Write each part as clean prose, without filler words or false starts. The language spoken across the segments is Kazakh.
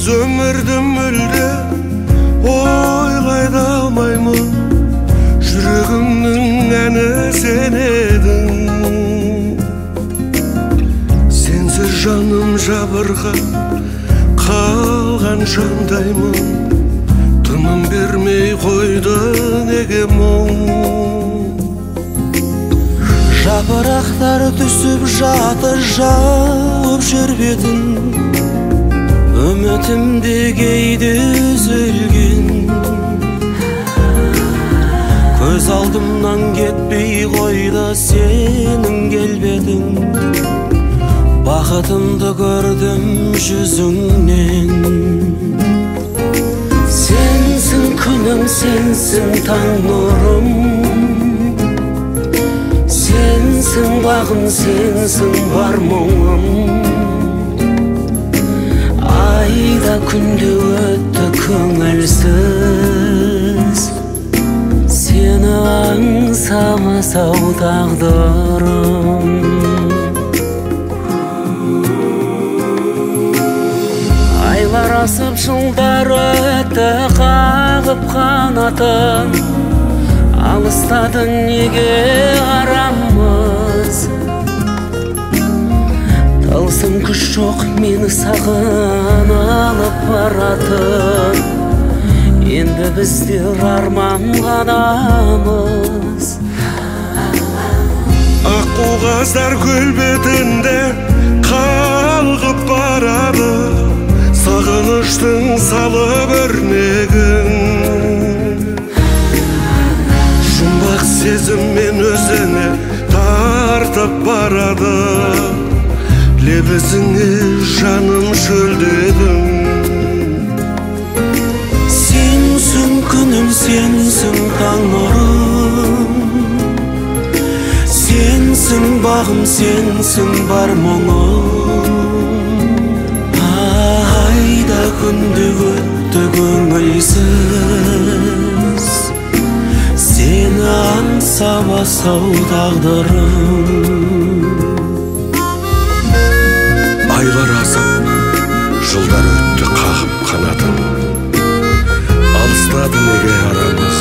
өмірді мүлде ойлай да алмаймын. Жүрегімнің әні сен едің. Сенсіз жаным жабырға қалған жандаймын. Тыным бермей қойды неге мұң. Жапырақтар түсіп жатыр жауып жер бетін. Үмітімде кейде үзілген. Көз алдымнан кетпей қойды сенің келбетің. Бақытымды көрдім жүзіңнен. Сенсің күнім, сенсің таң нұрым. Сенсің бағым, сенсің бар мұңым. Айда күнде өтті көңілсіз. Сені аңсамасау тағдырым. Айлар асып жылдар өтті қағып қанатын. Алыстадың неге арамыз. Тылсым күш жоқ мені саған алып баратын. Енді біздер арман ғанамыз. Аққу қаздар көл бетінде қалғып барады. Сағыныштың салып өрнегін. Жұмбақ сезіммен өзіне тартып барады. Лебізіңе жаным шөлдедім. Сенсің күнім, сенсің таң нұрым. Сенсің бағым, сенсің бар мұңым. Айда күнде өтті көңілсіз. Сені аңсамасау тағдырым. Айлар асып, жылдар өтті қағып қанатын. Алыстады неге арамыз.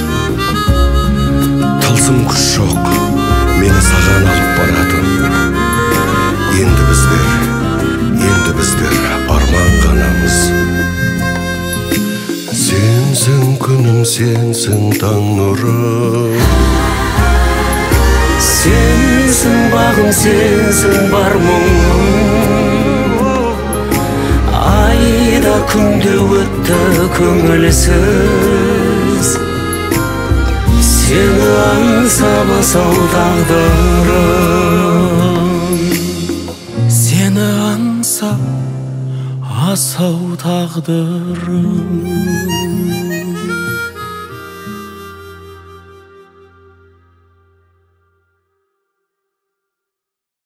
Тылсым күш жоқ мені саған алып баратын. Енді біздер арман ғанамыз. Сенсің күнім, сенсің таң нұрым. Сенсің бағым, сенсің бар мұңым. Айда күнде өтті көңілсіз. Сені аңсамасау тағдырым. Сені аңсап асау тағдырым.